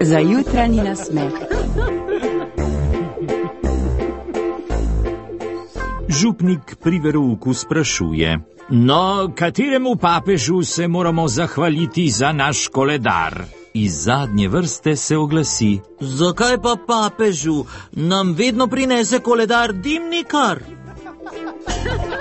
Za jutranji nasmeh. Župnik pri verouku sprašuje: No, kateremu papežu se moramo zahvaliti za naš koledar? Iz zadnje vrste se oglasi: Zakaj pa papežu? Nam vedno prinese koledar dimnikar.